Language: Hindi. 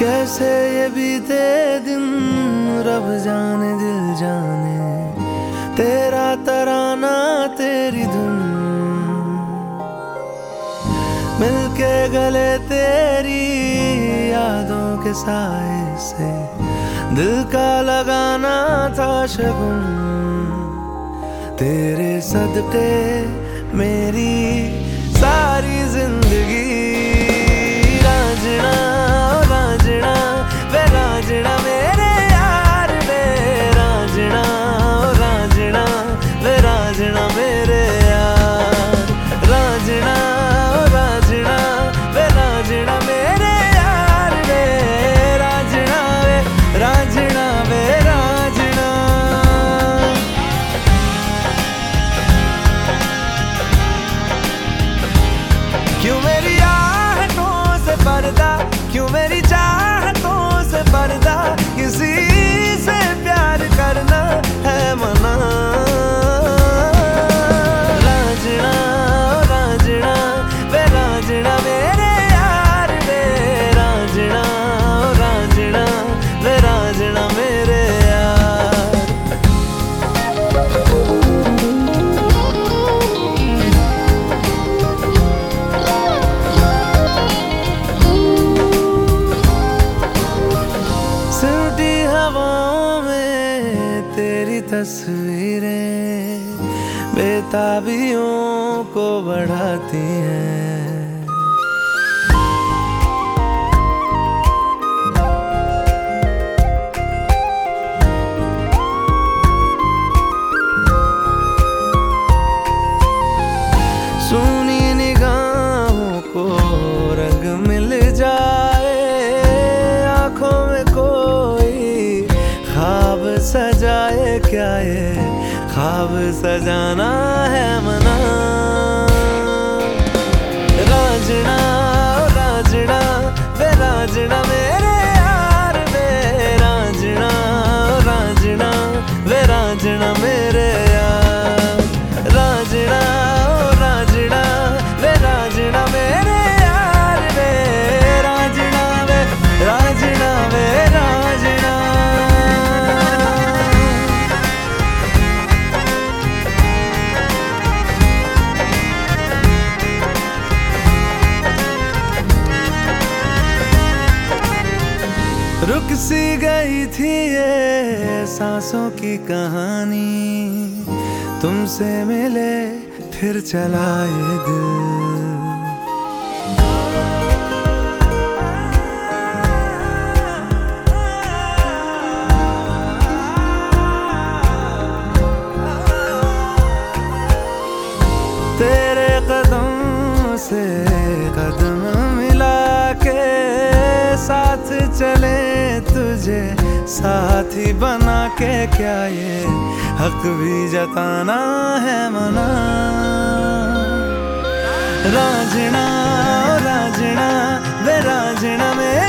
कैसे ये बीते दिन रब जाने दिल जाने, तेरा तराना तेरी धुन मिलके गले तेरी यादों के साए से दिल का लगाना था शगुन। तेरे सदके मेरी सारी जिंदगी रांझना रांझना वे रांझना मेरे यार वे रांझना रांझना वे रांझना मेरे यार रांझना रांझना वे रांझना मेरे यार वे रांझना वे रांझना वे रांझना। क्यों मेरी आहटों से पर्दा, क्यों मेरी चाहतों से पर्दा, किसी से प्यार करना है मना। रांझना रांझना वे रांझना मेरे यार वे रांझना रांझना वे रांझना मेरे यार। सिमटी हवाओं में तेरी तस्वीरें बेताबियों को बढ़ाती हैं। सुनी निगाहों को रंग मिल जाए, आंखों में कोई ख्वाब सजाए, क्या ये ख्वाब सजाना है मना। रांझना रांझना वे रांझना मेरे यार वे रांझना रांझना वे रांझना मेरे यार रांझना रांझना वे रांझना मेरे यार वे रांझना वे रांझना वे रांझना। रुक सी गई थी ये सांसों की कहानी, तुमसे मिले फिर चला ये दिल। तेरे कदम से कदम मिला के साथ चले तुझे साथी बना के, क्या ये हक भी जताना है मना। रांझना रांझना वे रांझना में